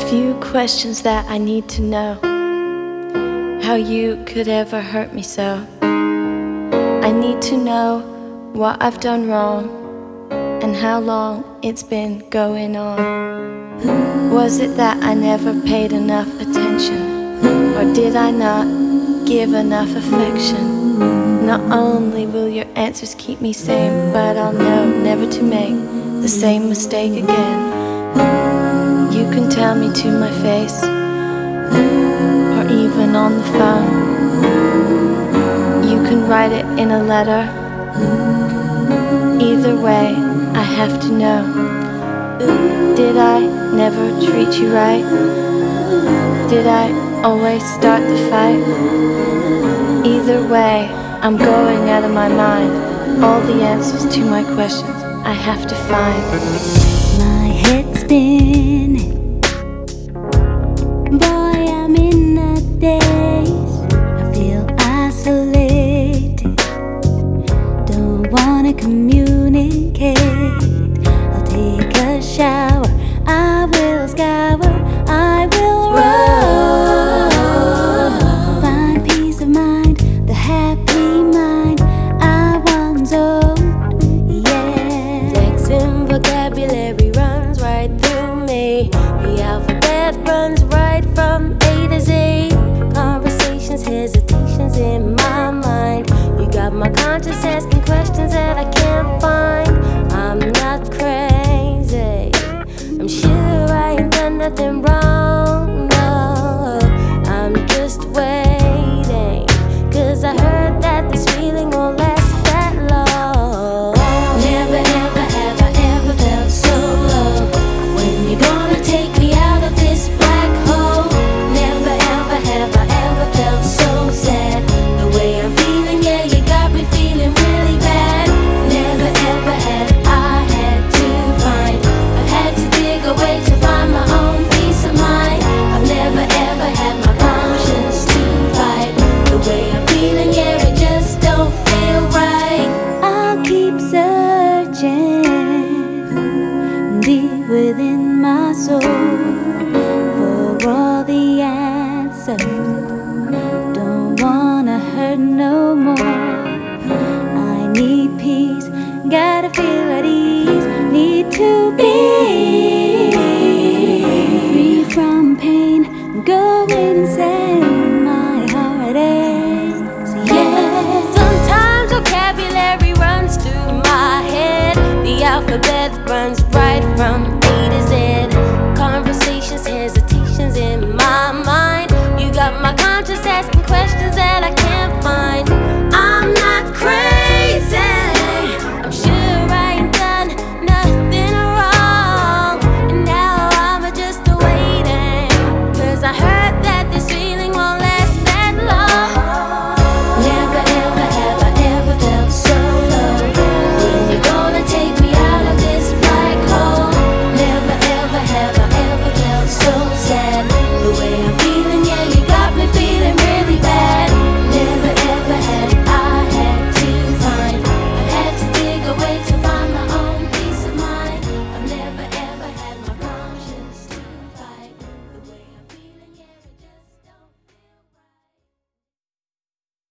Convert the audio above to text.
few questions that I need to know. How you could ever hurt me so. I need to know what I've done wrong and how long it's been going on. Was it that I never paid enough attention, or did I not give enough affection? Not only will your answers keep me sane, but I'll know never to make the same mistake again. You can tell me to my face, or even on the phone. You can write it in a letter. Either way, I have to know. Did I never treat you right? Did I always start the fight? Either way, I'm going out of my mind. All the answers to my questions I have to find. My head's spinning, boy, I'm in a daze. I feel isolated, don't wanna communicate. I'll take a shower, I will scour, I will run. Find peace of mind, the happy mind I once owned, yeah. Flexing vocabulary runs right through me. The alphabet runs right from A to Z. Conversations, hesitations in my mind. You got my conscience asking questions that I can't find. I'm not crazy, I'm sure I ain't done nothing wrong, no. I'm just waiting, 'cause I heard that this feeling won't last that long. Never ever have I ever felt so low. When you gonna take me out of this black hole? Never ever have I ever felt so sad. The way I'm feeling, yeah, you got me feeling really bad. Never ever had I had to find. I've had to dig away to find my own peace of mind. I've never ever had my conscience to fight. The way I'm feeling, yeah, it just don't feel right. I'll keep searching deep within my soul for all the answers. Don't wanna hurt no more. I need peace, gotta feel at ease. Need to be free from pain, go insane. My heart aches, yeah. Sometimes vocabulary runs through my head. The alphabet runs right from A to Z. Conversations, hesitations